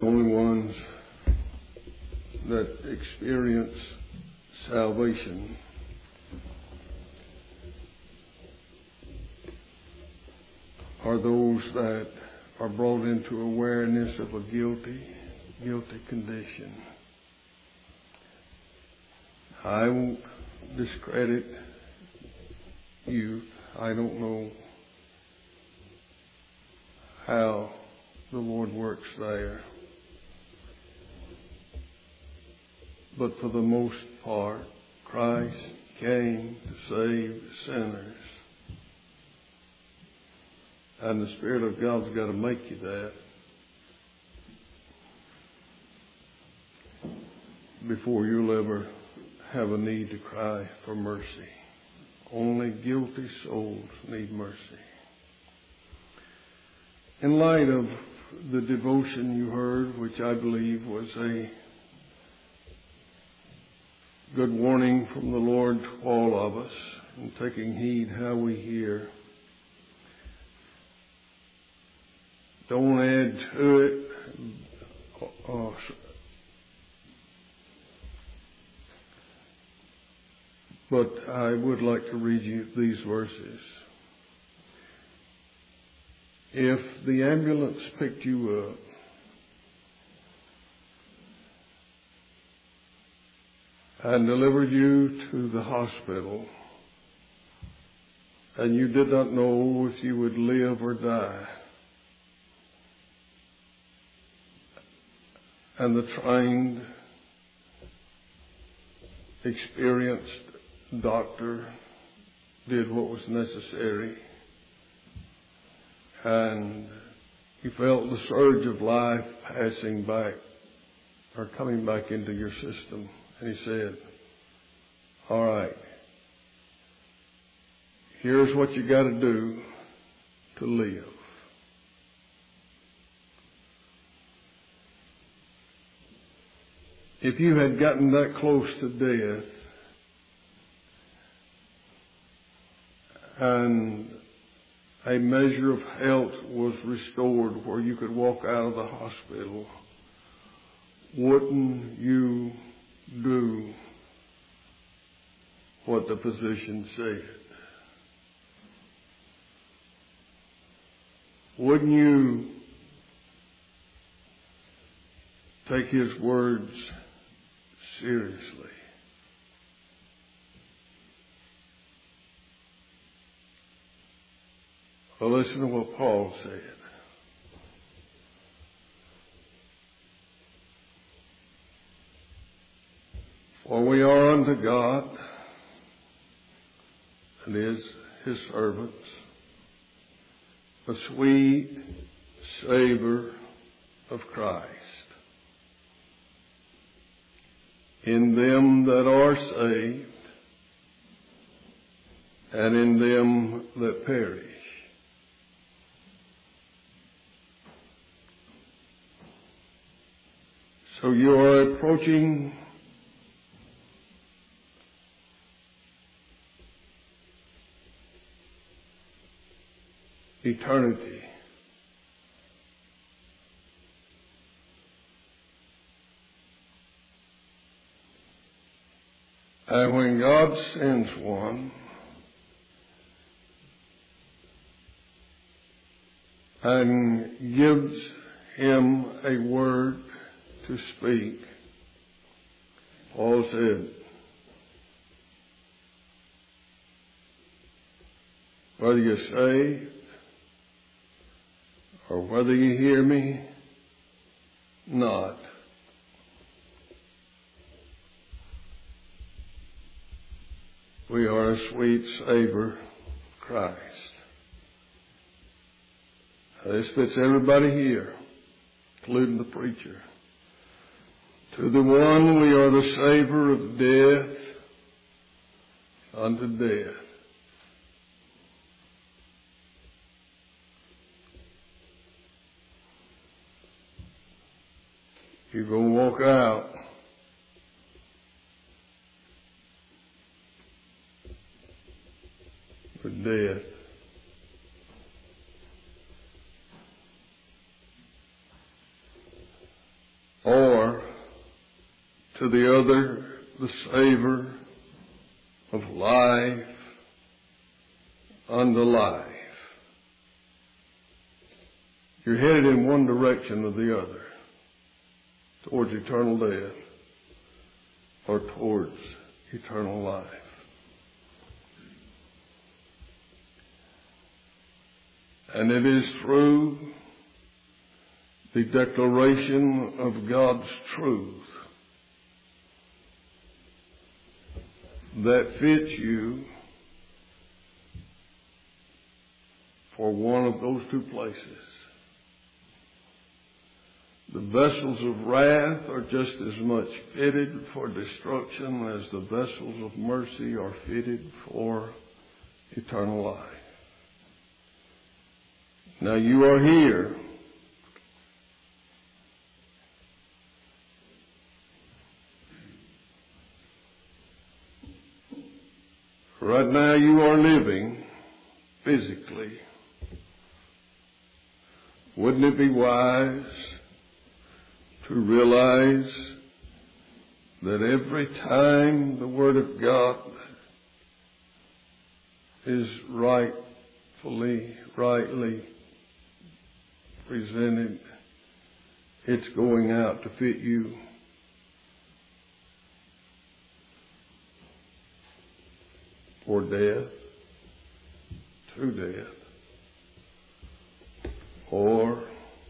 only ones that experience salvation are those that are brought into awareness of a guilty condition. I won't discredit youth. I don't know how the Lord works there. But for the most part, Christ came to save sinners. And the Spirit of God's got to make you that before you'll ever have a need to cry for mercy. Only guilty souls need mercy. In light of the devotion you heard, which I believe was a good warning from the Lord to all of us, and taking heed how we hear, don't add to it. But I would like to read you these verses. If the ambulance picked you up and delivered you to the hospital, and you did not know if you would live or die, and the trained, experienced doctor did what was necessary, and you felt the surge of life passing back or coming back into your system, and he said, all right, here's what you got to do to live. If you had gotten that close to death and a measure of health was restored where you could walk out of the hospital, wouldn't you do what the physician said? Wouldn't you take his words seriously? Well, listen to what Paul said. For we are unto God, and his servants, a sweet savor of Christ in them that are saved and in them that perish. So you are approaching eternity. And when God sends one and gives him a word to speak, Paul said, whether you're saved or whether you hear me not, we are a sweet savor of Christ. Now, this fits everybody here, including the preacher. To the one we are the savor of death unto death. You're going to walk out with death. or to the other, the savor of life unto life. You're headed in one direction or the other, towards eternal death or towards eternal life. And it is through the declaration of God's truth that fits you for one of those two places. The vessels of wrath are just as much fitted for destruction as the vessels of mercy are fitted for eternal life. Now you are here. Right now you are living physically. Wouldn't it be wise to realize that every time the Word of God is rightly presented, it's going out to fit you? For death, to death, or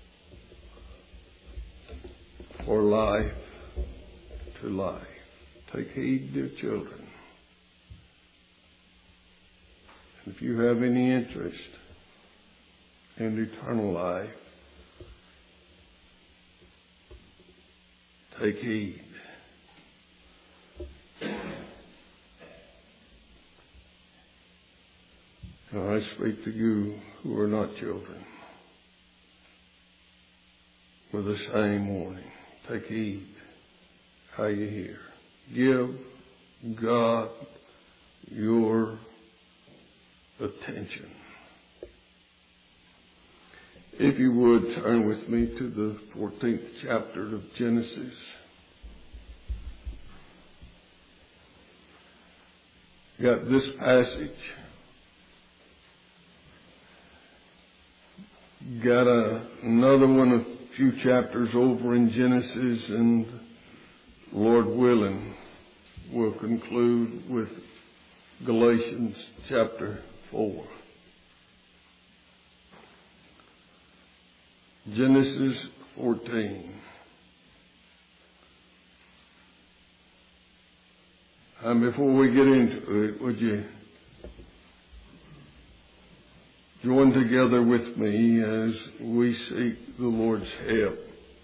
for life, to life. Take heed, dear children. If you have any interest in eternal life, take heed. Now I speak to you who are not children with the same warning. Take heed how you hear. Give God your attention. If you would, turn with me to the 14th chapter of Genesis. Got this passage. Got another one, a few chapters over in Genesis, and Lord willing, we'll conclude with Galatians chapter 4. Genesis 14. And before we get into it, would you join together with me as we seek the Lord's help?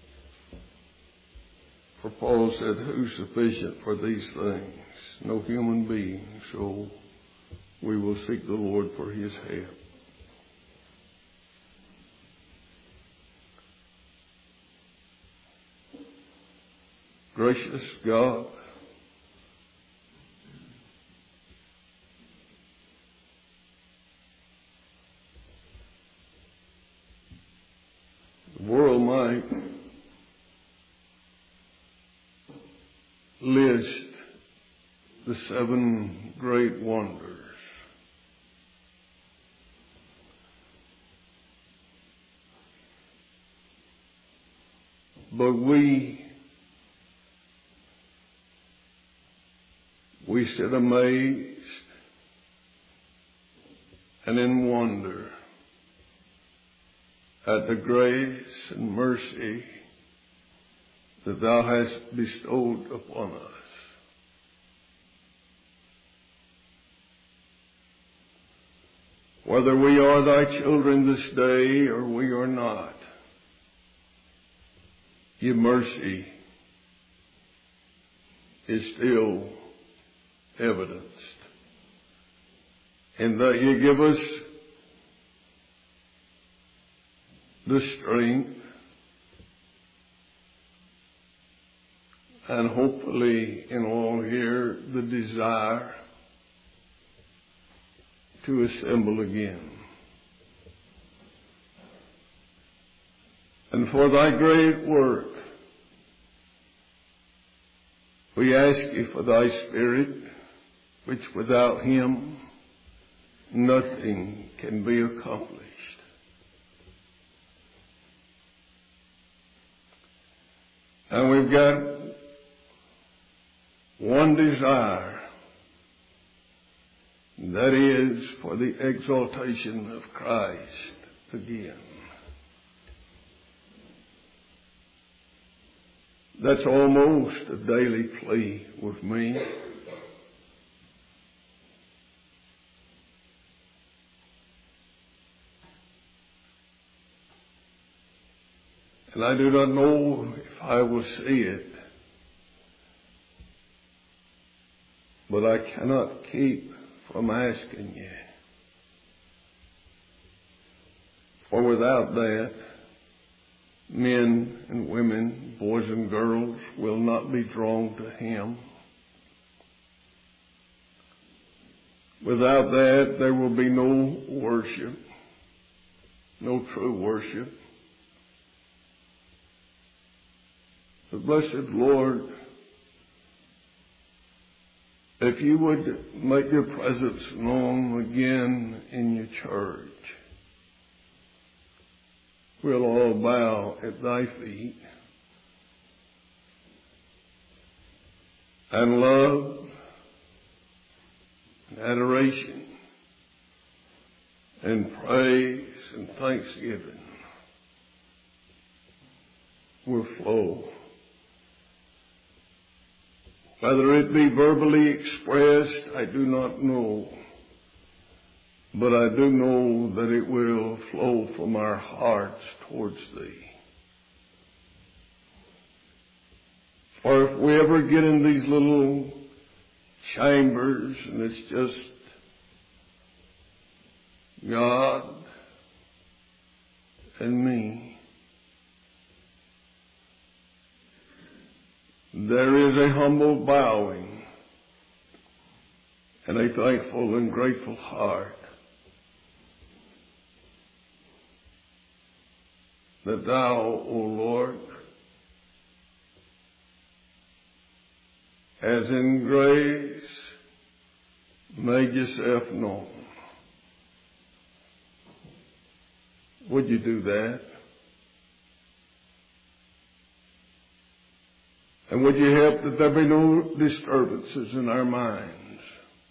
For Paul said, who's sufficient for these things? No human being. So we will seek the Lord for His help. Gracious God, the world might list the 7 great wonders. But we sit amazed and in wonder at the grace and mercy that Thou hast bestowed upon us. Whether we are Thy children this day or we are not, Your mercy is still evidenced, and that You give us the strength and hopefully in all here the desire to assemble again. And for Thy great work We ask you for thy Spirit, which without him nothing can be accomplished. And we've got one desire, and that is for the exaltation of Christ again. That's almost a daily plea with me. And I do not know if I will see it, but I cannot keep from asking you. For without that, men and women, boys and girls will not be drawn to him. Without that, there will be no worship, no true worship. The blessed Lord, if you would make your presence known again in your church, we'll all bow at thy feet and love and adoration and praise and thanksgiving will flow. Whether it be verbally expressed, I do not know. But I do know that it will flow from our hearts towards thee. For if we ever get in these little chambers and it's just God and me, there is a humble bowing and a thankful and grateful heart that thou, O Lord, has in grace made yourself known. Would you do that? And would you help that there be no disturbances in our minds?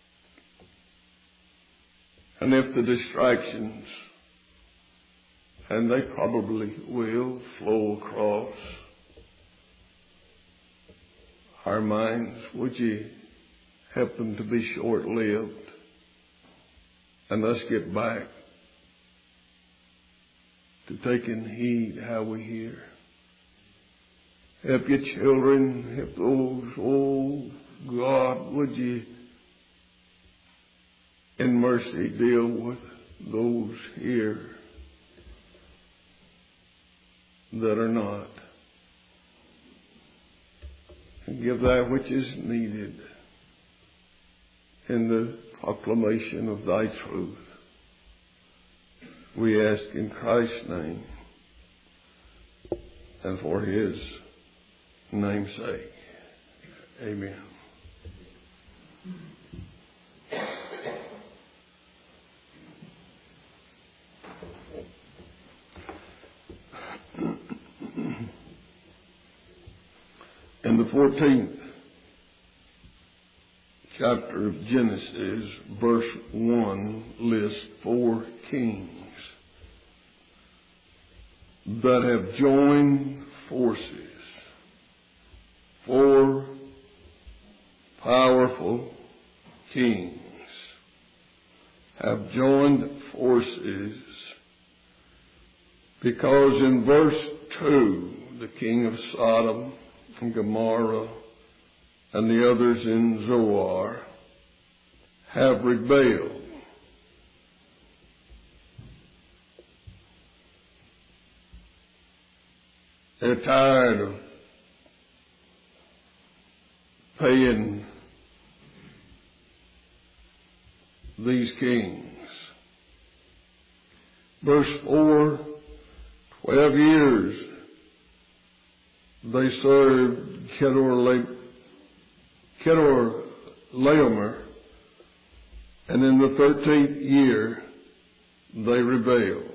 And if the distractions, and they probably will, flow across our minds, would you help them to be short-lived and let's get back to taking heed how we hear. Help your children, help those, oh God, would you in mercy deal with those here that are not, and give that which is needed in the proclamation of thy truth. We ask in Christ's name and for his name's sake. Amen. In the 14th chapter of Genesis, verse 1 lists 4 kings that have joined forces. 4 powerful kings have joined forces because in verse 2, the king of Sodom and Gomorrah and the others in Zoar have rebelled. They're tired of paying these kings. Verse 4, 12 years they served Kedorlaomer, and in the 13th year they rebelled.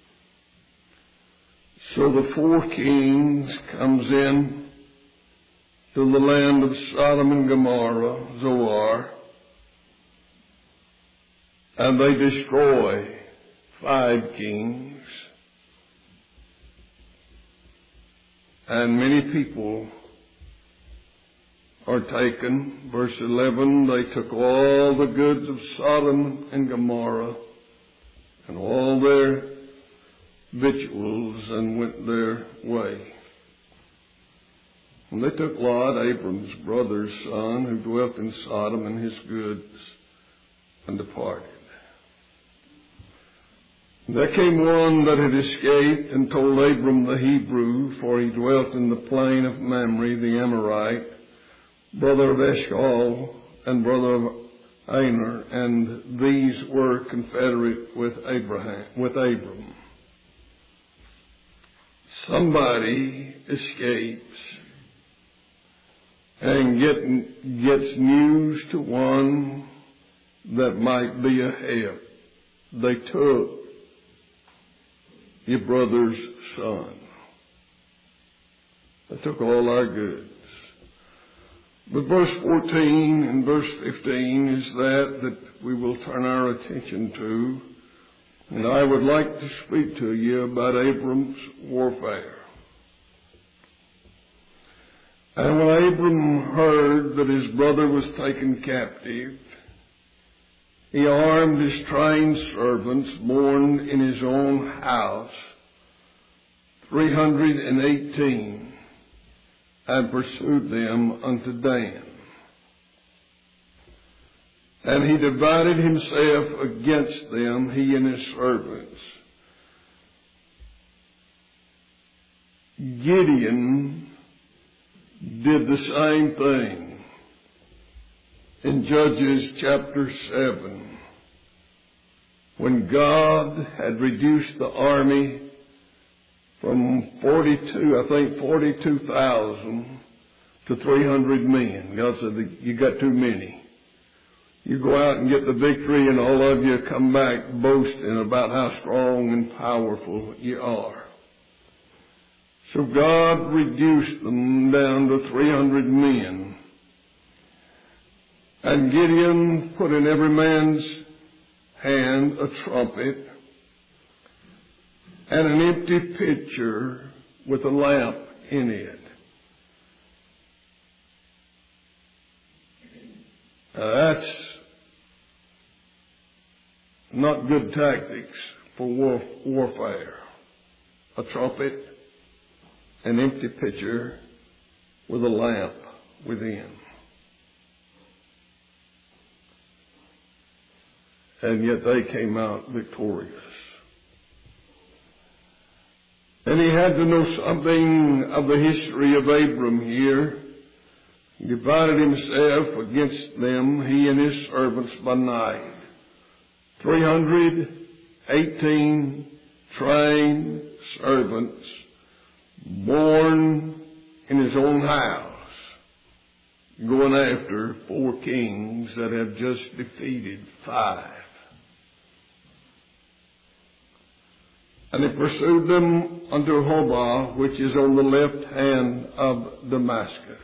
So the 4 kings comes in to the land of Sodom and Gomorrah, Zoar, and they destroy 5 kings, and many people are taken. Verse 11, they took all the goods of Sodom and Gomorrah and all their victuals and went their way. And they took Lot, Abram's brother's son, who dwelt in Sodom, and his goods, and departed. There came one that had escaped and told Abram the Hebrew, for he dwelt in the plain of Mamre the Amorite, brother of Eshcol and brother of Aner, and these were confederate with Abram. Somebody escapes and gets news to one that might be a help. They took your brother's son. They took all our goods. But verse 14 and verse 15 is that we will turn our attention to. And I would like to speak to you about Abram's warfare. And when Abram heard that his brother was taken captive, he armed his trained servants born in his own house, 318, and pursued them unto Dan. And he divided himself against them, he and his servants. Gideon did the same thing in Judges chapter 7, when God had reduced the army from 42,000 to 300 men. God said, you got too many. You go out and get the victory, and all of you come back boasting about how strong and powerful you are. So God reduced them down to 300 men. And Gideon put in every man's hand a trumpet and an empty pitcher with a lamp in it. That's not good tactics for warfare. A trumpet, an empty pitcher with a lamp within. And yet they came out victorious. And he had to know something of the history of Abram here. He divided himself against them, he and his servants, by night. 318 trained servants born in his own house, going after 4 kings that have just defeated 5. And he pursued them unto Hobah, which is on the left hand of Damascus.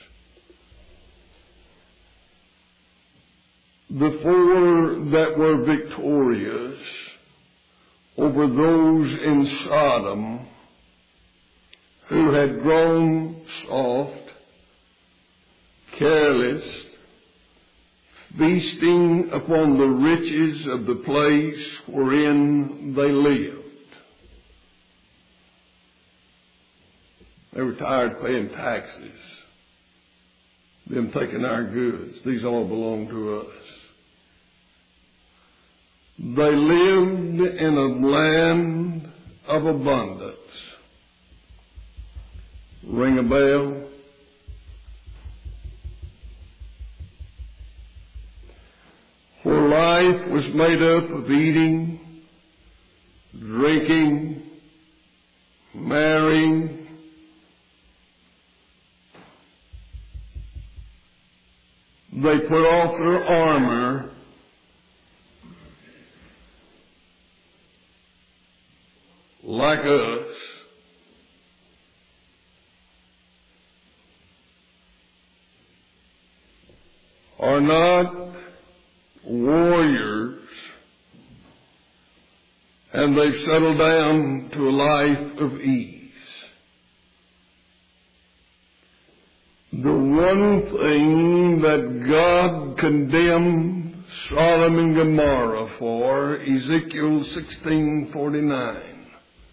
The 4 that were victorious over those in Sodom who had grown soft, careless, feasting upon the riches of the place wherein they lived. They were tired of paying taxes, them taking our goods. These all belong to us. They lived in a land of abundance. Ring a bell? Where life was made up of eating, drinking, marrying, They put off their armor like us. Are not warriors, and they've settled down to a life of ease. The one thing that God condemned Sodom and Gomorrah for, Ezekiel 16:49.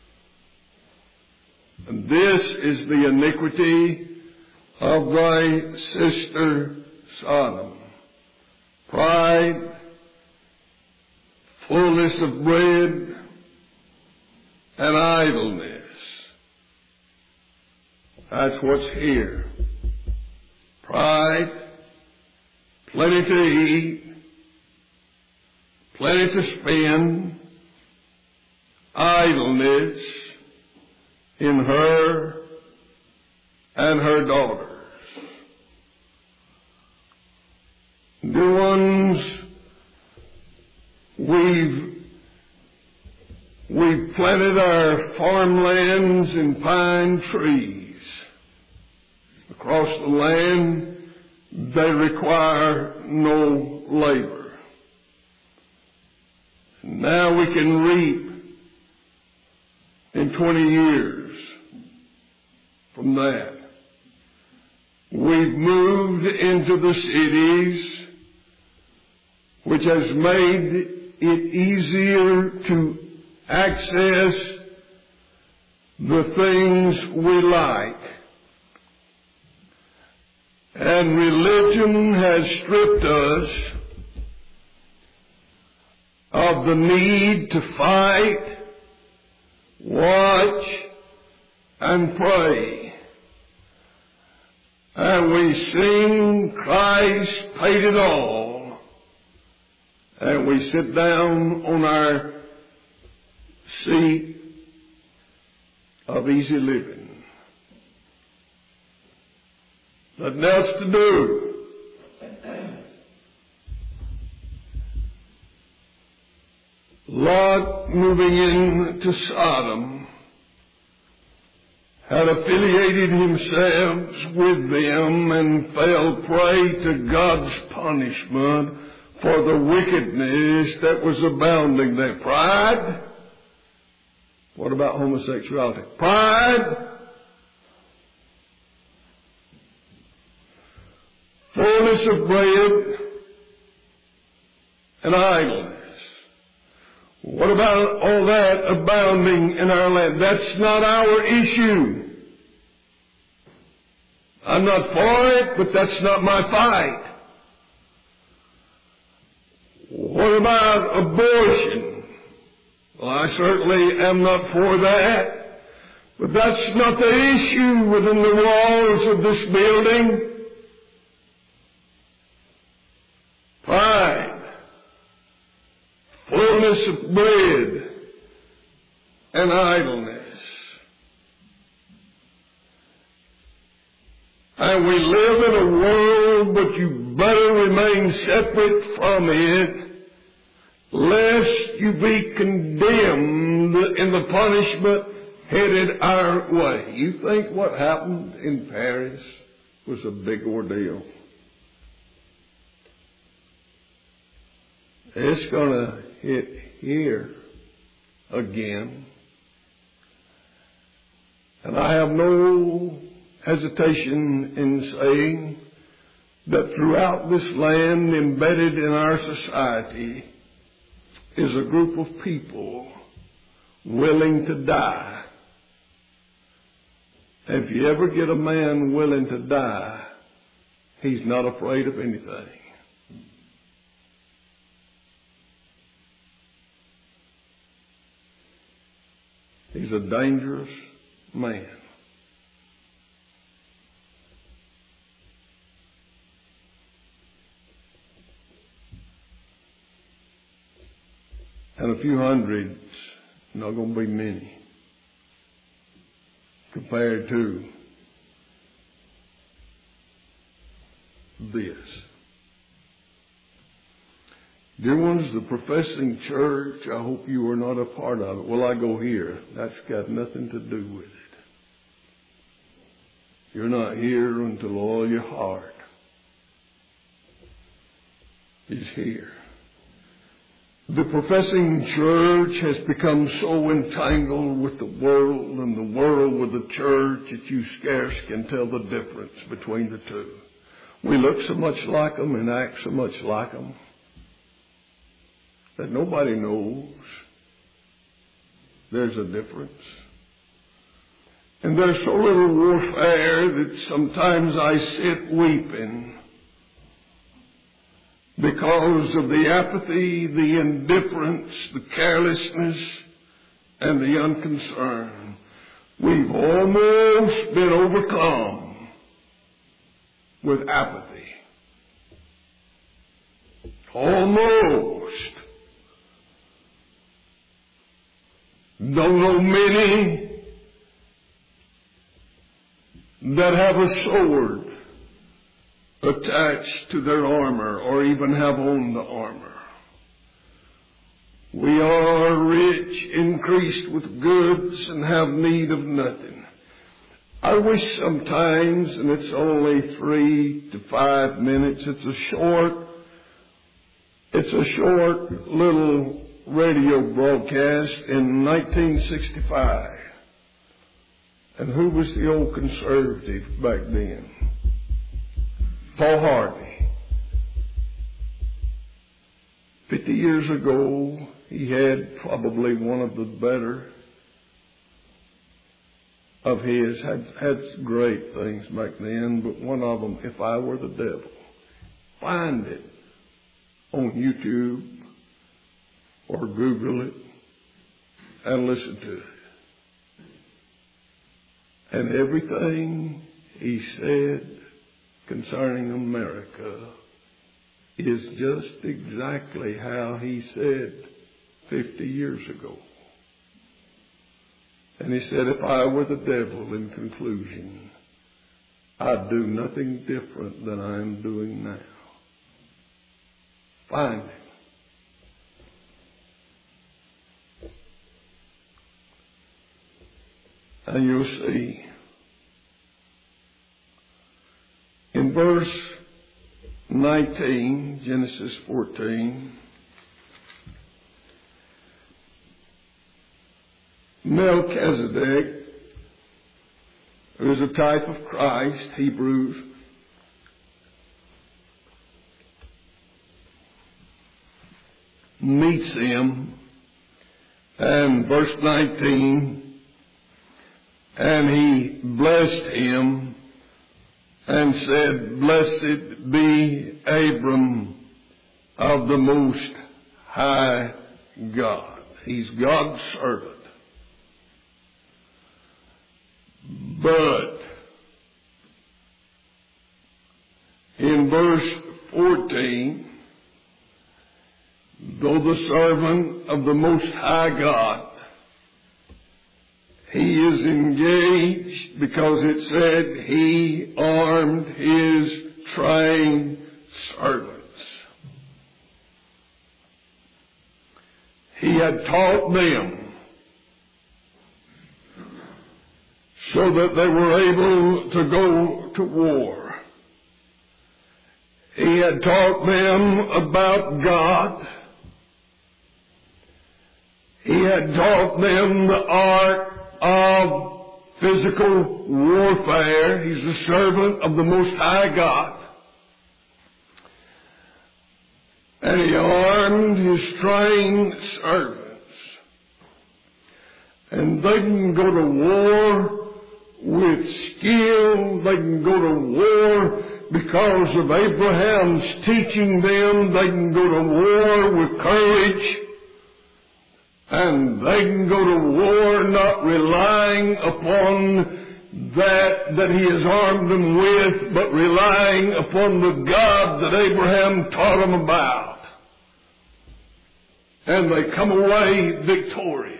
And this is the iniquity of thy sister Sodom. Pride, fullness of bread, and idleness. That's what's here. Pride, plenty to eat, plenty to spend, idleness in her and her daughters. The ones we've planted our farmlands and pine trees. Across the land, they require no labor. Now we can reap in 20 years from that. We've moved into the cities, which has made it easier to access the things we like. And religion has stripped us of the need to fight, watch, and pray. And we sing Christ paid it all. And we sit down on our seat of easy living. Nothing else to do. Lot, moving into Sodom, had affiliated himself with them and fell prey to God's punishment for the wickedness that was abounding there. Pride. What about homosexuality? Pride. Fullness of bread and idleness. What about all that abounding in our land? That's not our issue. I'm not for it, but that's not my fight. What about abortion? Well, I certainly am not for that, but that's not the issue within the walls of this building. Pride, fullness of bread, and idleness. And we live in a world, but you better remain separate from it, lest you be condemned in the punishment headed our way. You think what happened in Paris was a big ordeal? It's going to hit here again. And I have no hesitation in saying that throughout this land, embedded in our society, is a group of people willing to die. If you ever get a man willing to die, he's not afraid of anything. He's a dangerous man. And a few hundreds, not going to be many, compared to this. Dear ones, the professing church, I hope you are not a part of it. Well, I go here. That's got nothing to do with it. You're not here until all your heart is here. The professing church has become so entangled with the world and the world with the church that you scarce can tell the difference between the two. We look so much like them and act so much like them that nobody knows there's a difference. And there's so little warfare that sometimes I sit weeping because of the apathy, the indifference, the carelessness, and the unconcern. We've almost been overcome with apathy. Almost. Don't know many that have a sword attached to their armor or even have on the armor. We are rich, increased with goods, and have need of nothing. I wish sometimes, and it's only 3 to 5 minutes, it's a short little radio broadcast in 1965. And who was the old conservative back then? Paul Harvey. 50 years ago, he had probably one of the better of his, had great things back then, but one of them, If I Were the Devil. Find it on YouTube or Google it and listen to it. And everything he said concerning America is just exactly how he said 50 years ago. And he said, if I were the devil, in conclusion, I'd do nothing different than I'm doing now. Find him. And you'll see. In verse 19, Genesis 14, Melchizedek, who is a type of Christ, Hebrews, meets him, and verse 19, and he blessed him and said, Blessed be Abram of the Most High God. He's God's servant. But in verse 14, though the servant of the Most High God, he is engaged because it said he armed his trained servants. He had taught them so that they were able to go to war. He had taught them about God. He had taught them the art of physical warfare. He's the servant of the Most High God. And he armed his trained servants. And they can go to war with skill. They can go to war because of Abraham's teaching them. They can go to war with courage. And they can go to war not relying upon that he has armed them with, but relying upon the God that Abraham taught them about. And they come away victorious.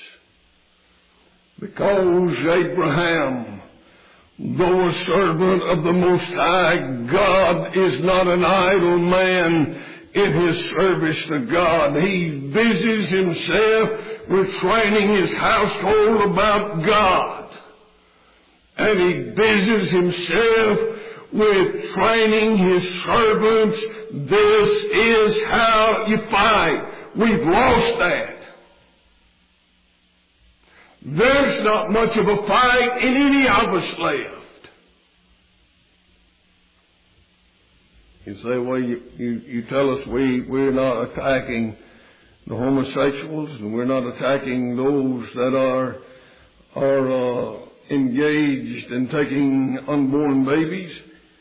Because Abraham, though a servant of the Most High God, is not an idle man, in his service to God. He busies himself with training his household about God. And he busies himself with training his servants. This is how you fight. We've lost that. There's not much of a fight in any of us left. You say, well, you tell us we're not attacking the homosexuals and we're not attacking those that are engaged in taking unborn babies.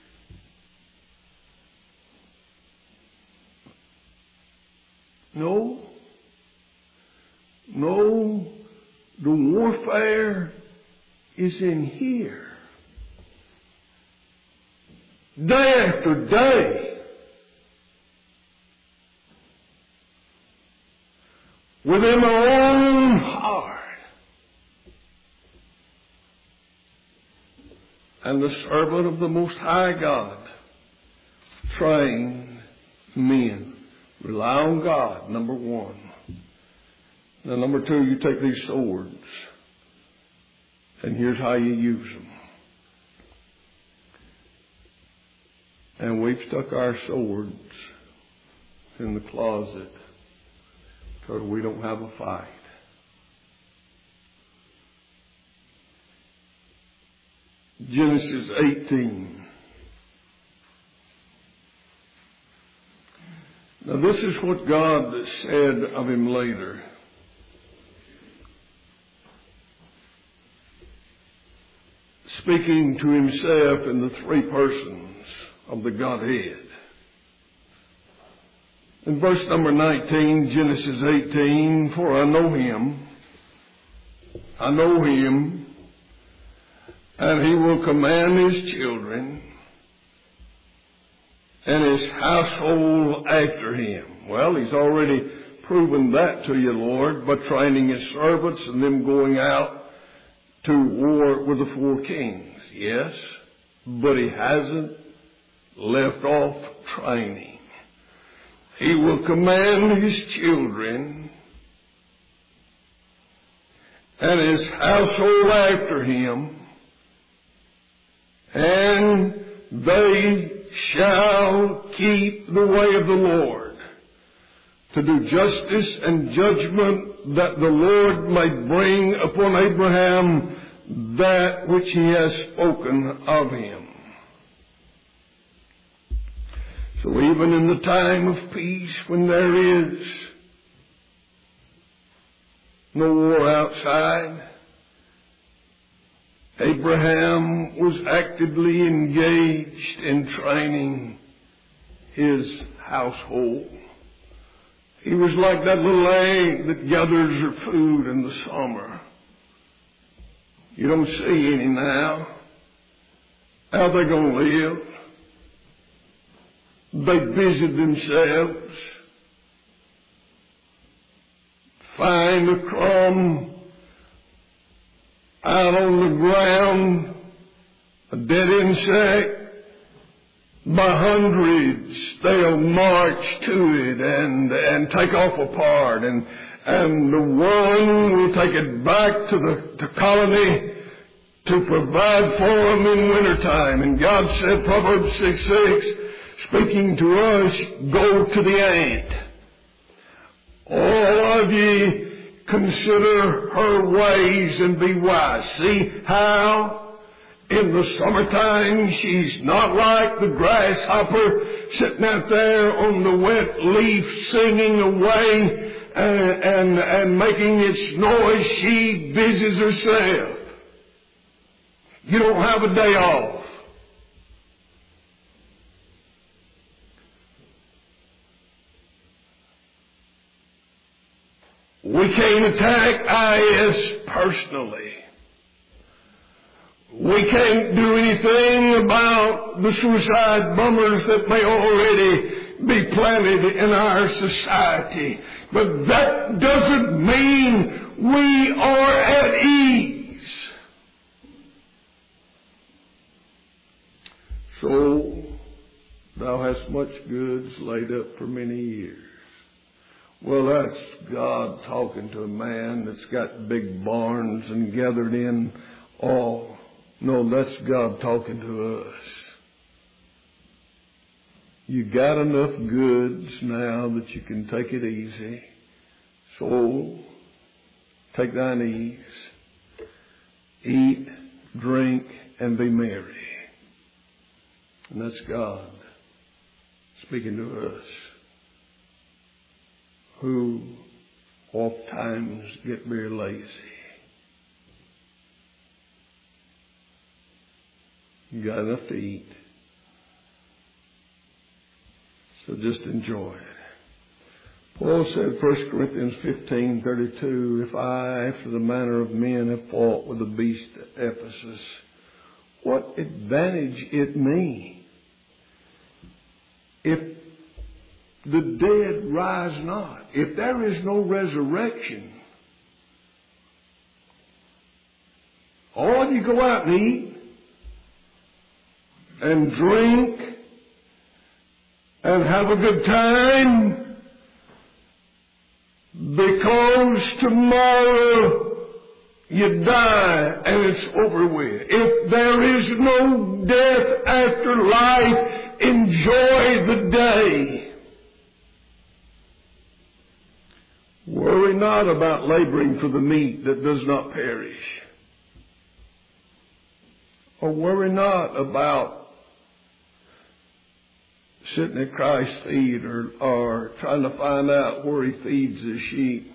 No, the warfare is in here. Day after day, within our own heart, and the servant of the Most High God train men. Rely on God, number one. Now, number two, you take these swords, and here's how you use them. And we've stuck our swords in the closet because we don't have a fight. Genesis 18. Now this is what God said of him later. Speaking to himself in the three persons of the Godhead. In verse number 19, Genesis 18, for I know him, and he will command his children and his household after him. Well, he's already proven that to you, Lord, by training his servants and them going out to war with the four kings. Yes, but he hasn't left off training. He will command his children and his household after him, and they shall keep the way of the Lord, to do justice and judgment, that the Lord may bring upon Abraham that which he has spoken of him. So even in the time of peace, when there is no war outside, Abraham was actively engaged in training his household. He was like that little egg that gathers her food in the summer. You don't see any now. How are they going to live? They busied themselves. Find a crumb out on the ground, a dead insect. By hundreds, they'll march to it and take off apart, and the one will take it back to the colony to provide for them in wintertime. And God said, Proverbs 6:6, speaking to us, go to the ant. All of ye consider her ways and be wise. See how in the summertime she's not like the grasshopper sitting out there on the wet leaf singing away and making its noise. She busies herself. You don't have a day off. We can't attack IS personally. We can't do anything about the suicide bombers that may already be planted in our society. But that doesn't mean we are at ease. So thou hast much goods laid up for many years. Well, that's God talking to a man that's got big barns and gathered in all. No, that's God talking to us. You got enough goods now that you can take it easy. So, take thine ease. Eat, drink, and be merry. And that's God speaking to us, who oftentimes get very lazy. You got enough to eat. So just enjoy it. Paul said, 1 Corinthians 15:32, if I, after the manner of men, have fought with the beast at Ephesus, what advantage it me if the dead rise not? If there is no resurrection, all you go out and eat and drink and have a good time because tomorrow you die and it's over with. If there is no death after life, enjoy the day. Worry not about laboring for the meat that does not perish. Or worry not about sitting at Christ's feet or trying to find out where He feeds His sheep.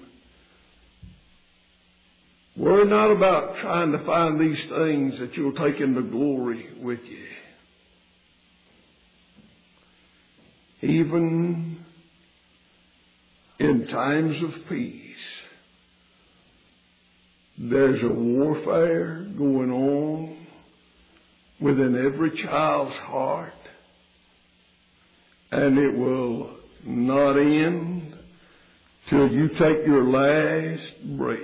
Worry not about trying to find these things that you'll take into glory with you. Even in times of peace, there's a warfare going on within every child's heart, and it will not end till you take your last breath.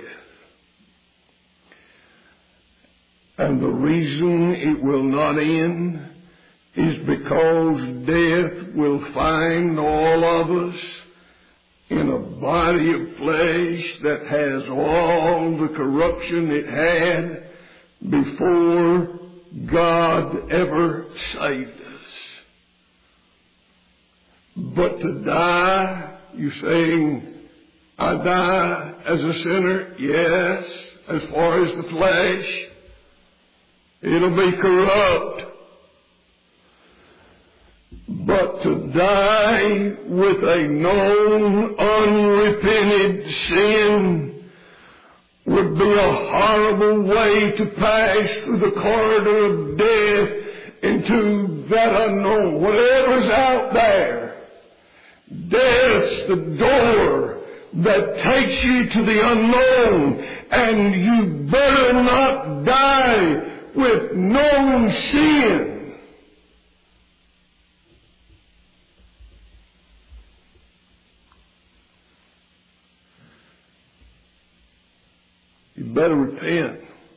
And the reason it will not end is because death will find all of us in a body of flesh that has all the corruption it had before God ever saved us. But to die, you saying, I die as a sinner? Yes, as far as the flesh. It'll be corrupt. But to die with a known, unrepented sin would be a horrible way to pass through the corridor of death into that unknown. Whatever's out there, death's the door that takes you to the unknown, and you better not die with known sin. You better repent.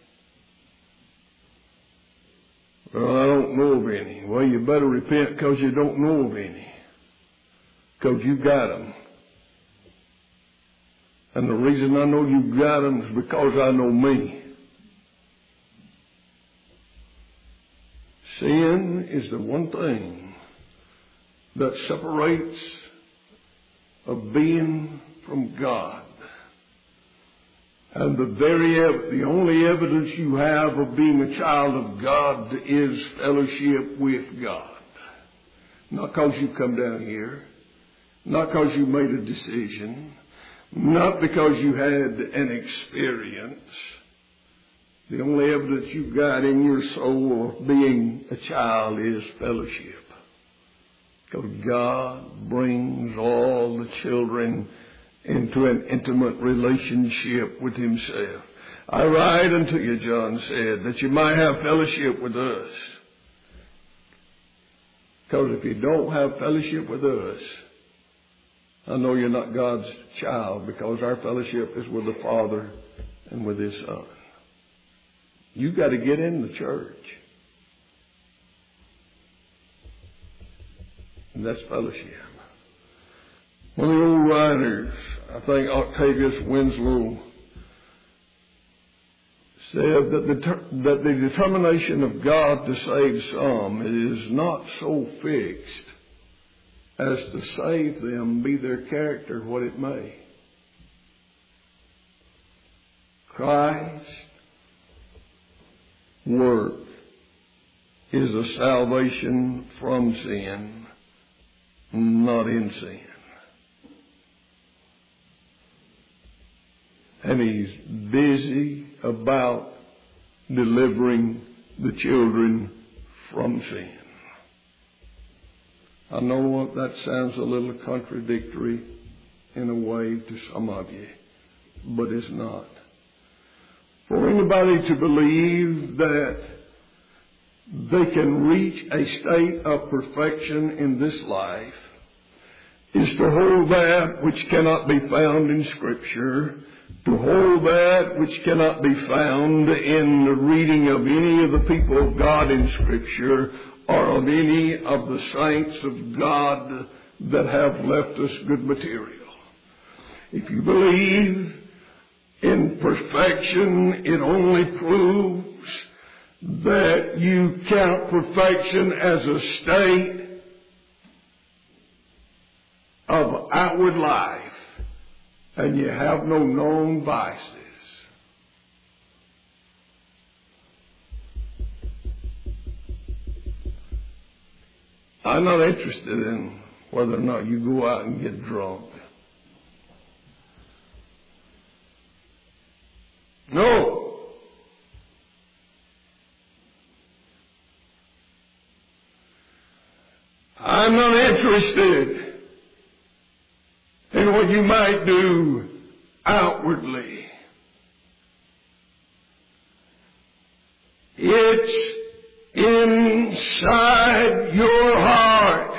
Well, I don't know of any. Well, you better repent because you don't know of any. Because you got them. And the reason I know you got them is because I know me. Sin is the one thing that separates a being from God. And the only evidence you have of being a child of God is fellowship with God. Not because you come down here, not because you made a decision, not because you had an experience. The only evidence you've got in your soul of being a child is fellowship. Because God brings all the children into an intimate relationship with Himself. I write unto you, John said, that you might have fellowship with us. Because if you don't have fellowship with us, I know you're not God's child, because our fellowship is with the Father and with His Son. You got to get in the church. And that's fellowship. One of the old writers, I think Octavius Winslow, said that the determination of God to save some is not so fixed as to save them, be their character what it may. Christ's work is a salvation from sin, not in sin. And He's busy about delivering the children from sin. I know that sounds a little contradictory in a way to some of you, but it's not. For anybody to believe that they can reach a state of perfection in this life is to hold that which cannot be found in Scripture, to hold that which cannot be found in the reading of any of the people of God in Scripture or of any of the saints of God that have left us good material. If you believe in perfection, it only proves that you count perfection as a state of outward life, and you have no known vices. I'm not interested in whether or not you go out and get drunk. No. I'm not interested in what you might do outwardly. It's inside your heart.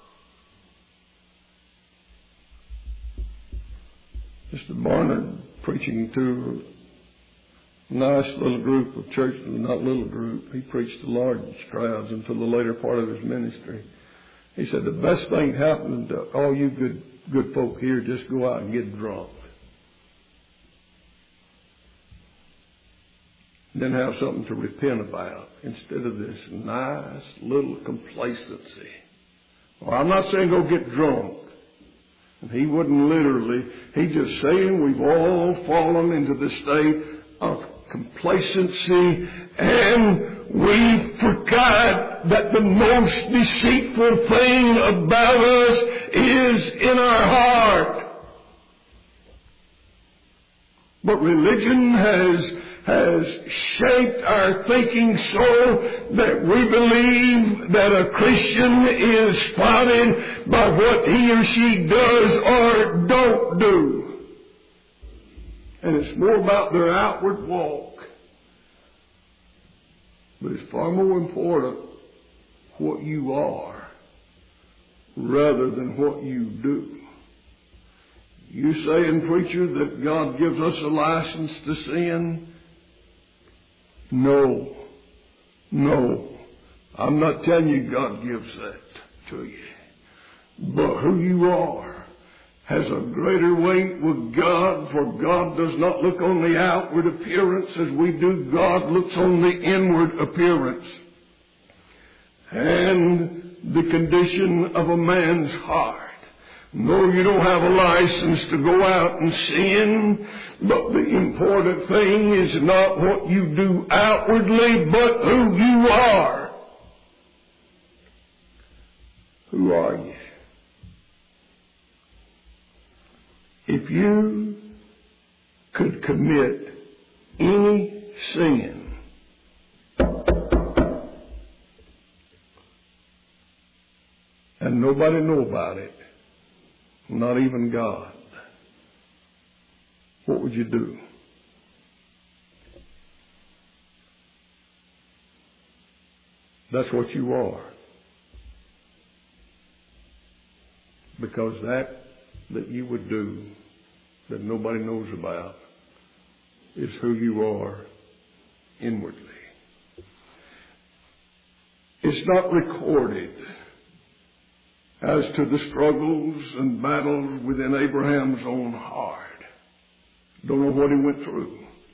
Mr. Barnard preaching to a nice little group of churches, not little group. He preached to large crowds until the later part of his ministry. He said the best thing happened to all you good folk here, just go out and get drunk. Then have something to repent about instead of this nice little complacency. Well, I'm not saying go get drunk. And he wouldn't literally. He's just saying we've all fallen into the state of complacency, and we forgot that the most deceitful thing about us is in our heart. But religion has shaped our thinking so that we believe that a Christian is spotted by what he or she does or don't do. And it's more about their outward walk. But it's far more important what you are rather than what you do. You saying, preacher, that God gives us a license to sin? No. I'm not telling you God gives that to you. But who you are has a greater weight with God, for God does not look on the outward appearance as we do. God looks on the inward appearance and the condition of a man's heart. No, you don't have a license to go out and sin, but the important thing is not what you do outwardly, but who you are. Who are you? If you could commit any sin, and nobody know about it, not even God, what would you do? That's what you are. Because that you would do that nobody knows about is who you are inwardly. It's not recorded as to the struggles and battles within Abraham's own heart. Don't know what he went through.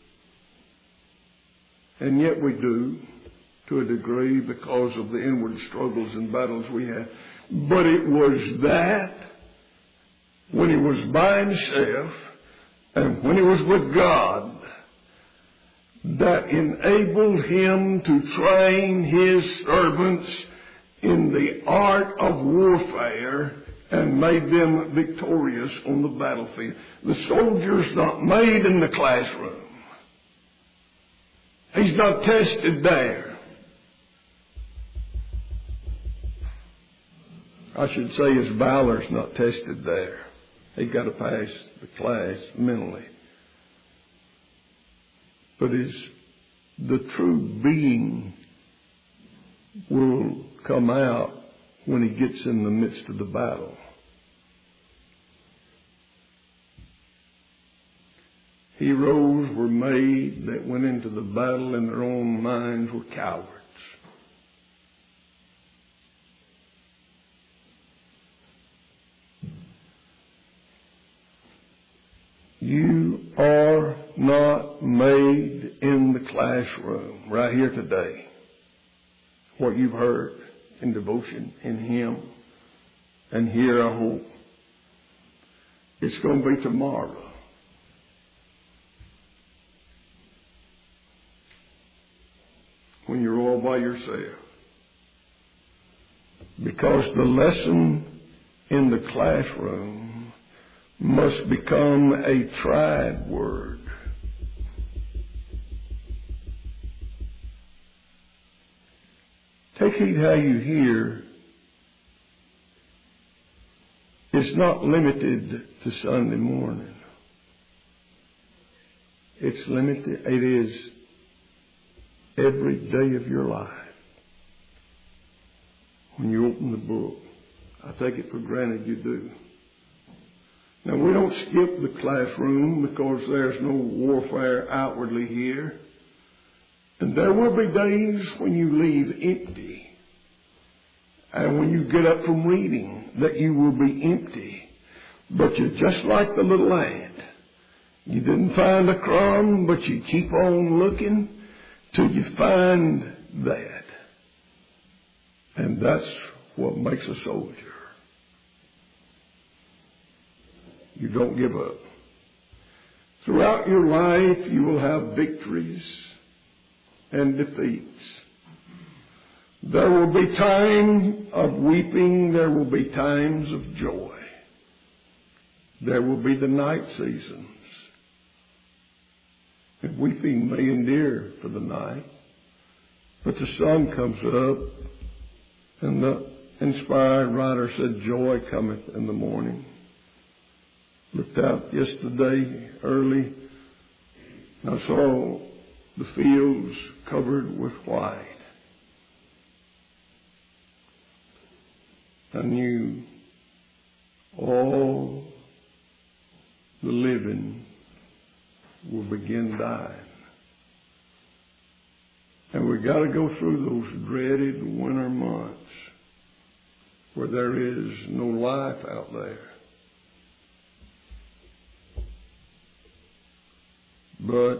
And yet we do, to a degree, because of the inward struggles and battles we have. But it was that, when he was by himself and when he was with God, that enabled him to train his servants in the art of warfare and made them victorious on the battlefield. The soldier's not made in the classroom. He's not tested there. I should say his valor's not tested there. He's got to pass the class mentally. But the true being will come out when he gets in the midst of the battle. Heroes were made that went into the battle in their own minds were cowards. You are not made in the classroom right here today. What you've heard in devotion, in hymn, and here I hope. It's going to be tomorrow. When you're all by yourself. Because the lesson in the classroom must become a tried word. Take heed how you hear. It's not limited to Sunday morning. It's limited. It is every day of your life. When you open the book, I take it for granted you do. Now, we don't skip the classroom because there's no warfare outwardly here. And there will be days when you leave empty. And when you get up from reading, that you will be empty. But you're just like the little ant. You didn't find a crumb, but you keep on looking till you find that. And that's what makes a soldier. You don't give up. Throughout your life, you will have victories and defeats. There will be times of weeping. There will be times of joy. There will be the night seasons. And weeping may endure for the night, but the sun comes up, and the inspired writer said, joy cometh in the morning. Looked out yesterday early, and I saw the fields covered with white. I knew all the living will begin dying. And we got to go through those dreaded winter months where there is no life out there. But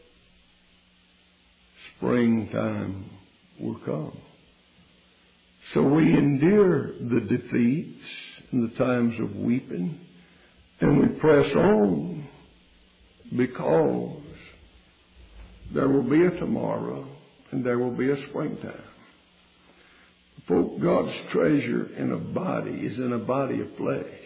springtime will come. So we endure the defeats and the times of weeping, and we press on because there will be a tomorrow and there will be a springtime. Folk, God's treasure in a body is in a body of flesh.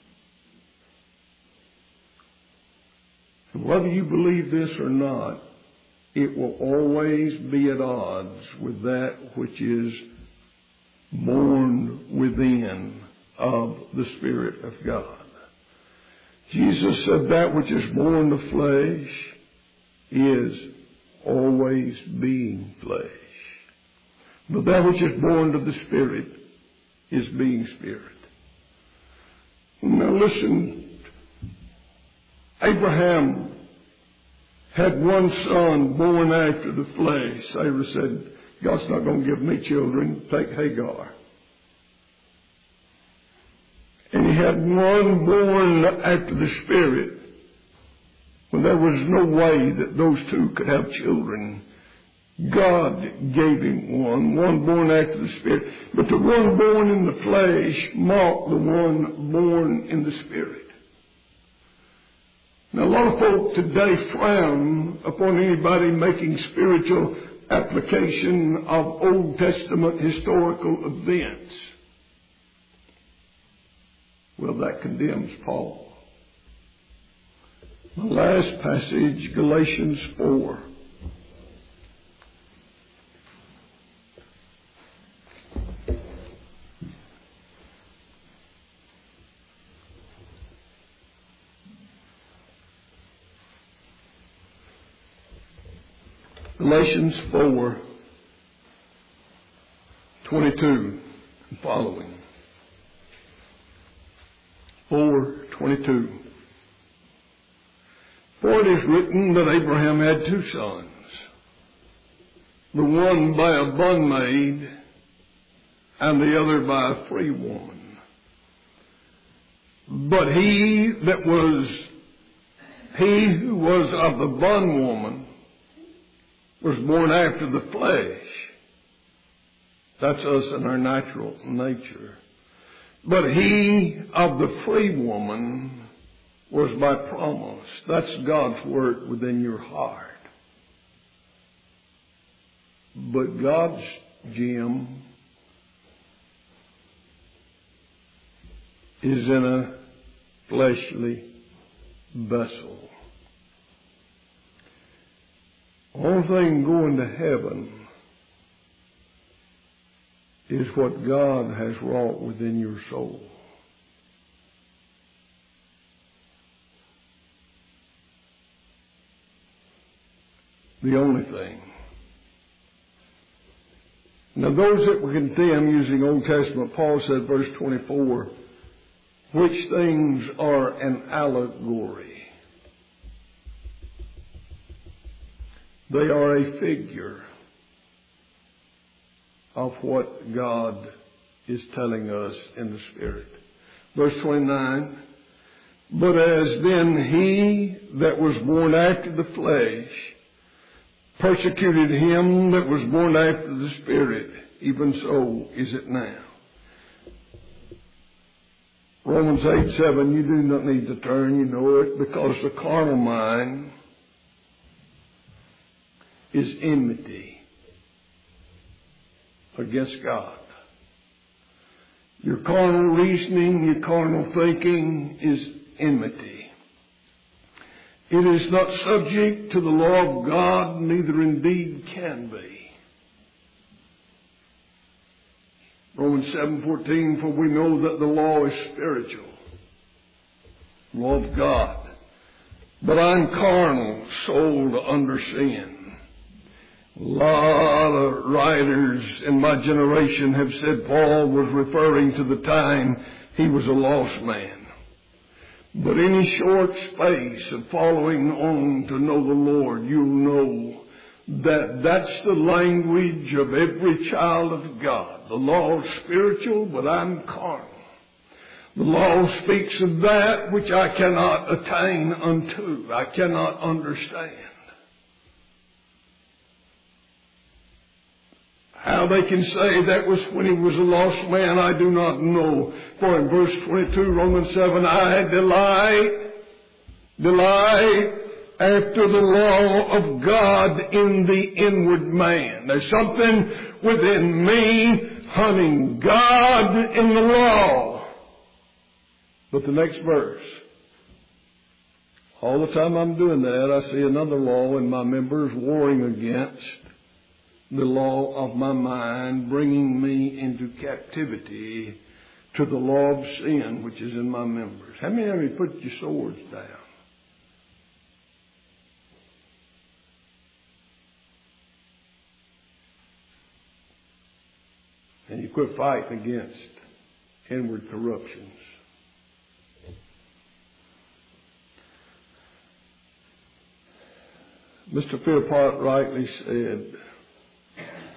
And whether you believe this or not, it will always be at odds with that which is born within of the Spirit of God. Jesus said that which is born of flesh is always being flesh. But that which is born of the Spirit is being spirit. Now listen, Abraham had one son born after the flesh. Sarah said, God's not going to give me children. Take Hagar. had one born after the Spirit, when there was no way that those two could have children, God gave him one born after the Spirit. But the one born in the flesh mocked the one born in the Spirit. Now, a lot of folk today frown upon anybody making spiritual application of Old Testament historical events. Well, that condemns Paul. The last passage, Galatians 4. Galatians 4:22 and following. 4:22. For it is written that Abraham had two sons, the one by a bondmaid and the other by a free woman. But he who was of the bondwoman was born after the flesh. That's us in our natural nature. But he of the free woman was by promise. That's God's work within your heart. But God's gem is in a fleshly vessel. Only thing going to heaven is what God has wrought within your soul. The only thing. Now those that were condemned using Old Testament, Paul said, verse 24, which things are an allegory. They are a figure of what God is telling us in the Spirit. Verse 29, but as then he that was born after the flesh persecuted him that was born after the Spirit, even so is it now. Romans 8:7, you do not need to turn, you know it, because the carnal mind is enmity against God. Your carnal reasoning, your carnal thinking is enmity. It is not subject to the law of God, neither indeed can be. Romans 7:14, for we know that the law is spiritual, law of God. But I'm carnal, sold under sin. A lot of writers in my generation have said Paul was referring to the time he was a lost man. But any short space of following on to know the Lord, you'll know that that's the language of every child of God. The law is spiritual, but I'm carnal. The law speaks of that which I cannot attain unto, I cannot understand. How they can say that was when he was a lost man, I do not know. For in verse 22, Romans 7, I delight after the law of God in the inward man. There's something within me hunting God in the law. But the next verse, all the time I'm doing that, I see another law in my members warring against the law of my mind, bringing me into captivity to the law of sin which is in my members. How many of you put your swords down? And you quit fighting against inward corruptions. Mr. Philpott rightly said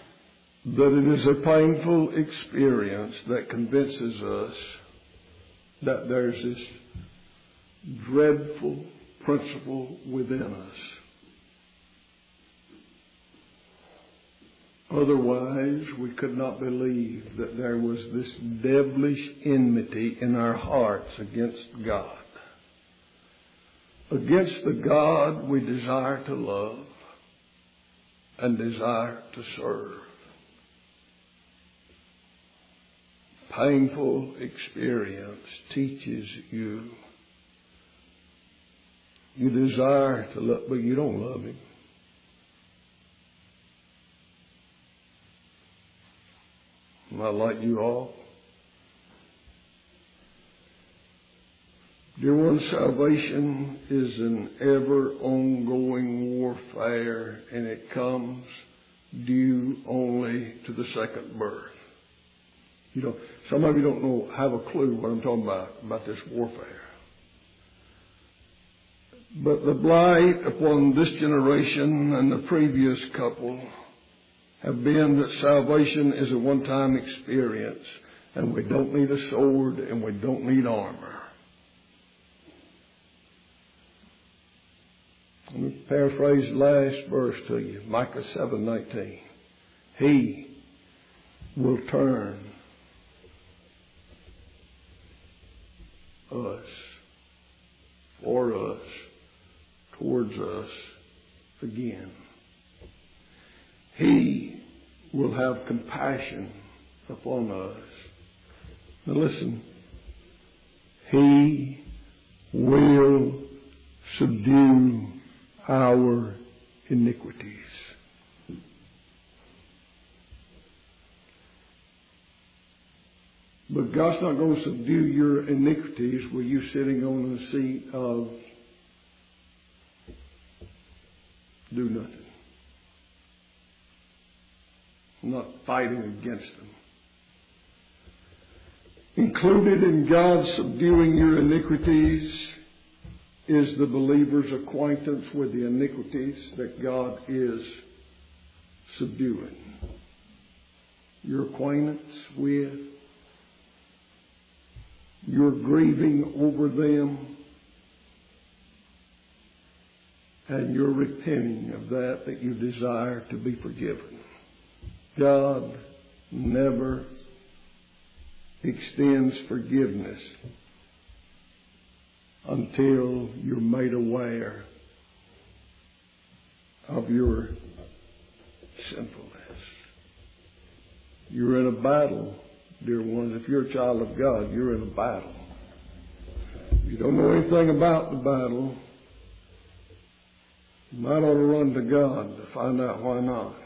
that it is a painful experience that convinces us that there's this dreadful principle within us. Otherwise, we could not believe that there was this devilish enmity in our hearts against God. Against the God we desire to love and desire to serve. Painful experience teaches you. You desire to love, but you don't love Him. Not like you all. Dear one, salvation is an ever ongoing warfare, and it comes due only to the second birth. Some of you don't know, have a clue what I'm talking about this warfare. But the blight upon this generation and the previous couple have been that salvation is a one-time experience, and we don't need a sword and we don't need armor. Let me paraphrase the last verse to you, Micah 7:19. He will turn us, for us, towards us again. He will have compassion upon us. Now listen. He will subdue our iniquities. But God's not going to subdue your iniquities with you sitting on the seat of do nothing. Not fighting against them. Included in God subduing your iniquities is the believer's acquaintance with the iniquities that God is subduing. Your acquaintance with, your grieving over them, and your repenting of that you desire to be forgiven. God never extends forgiveness until you're made aware of your sinfulness. You're in a battle, dear ones. If you're a child of God, you're in a battle. If you don't know anything about the battle, you might ought to run to God to find out why not.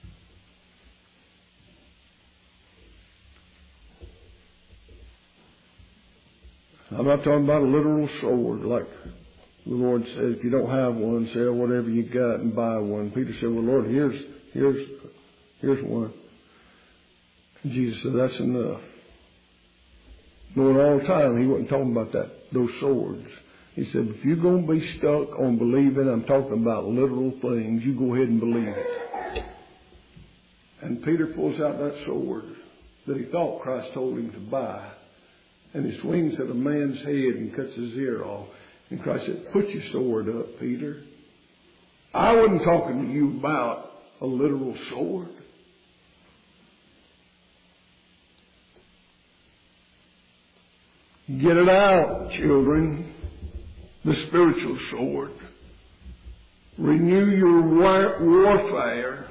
I'm not talking about a literal sword, like the Lord said, if you don't have one, sell whatever you got and buy one. Peter said, well, Lord, here's one. And Jesus said, that's enough. Knowing all the time, he wasn't talking about those swords. He said, if you're going to be stuck on believing, I'm talking about literal things, you go ahead and believe it. And Peter pulls out that sword that he thought Christ told him to buy. And he swings at a man's head and cuts his ear off. And Christ said, put your sword up, Peter. I wasn't talking to you about a literal sword. Get it out, children. The spiritual sword. Renew your warfare.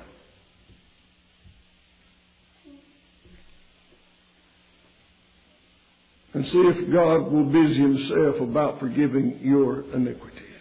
And see if God will busy Himself about forgiving your iniquities.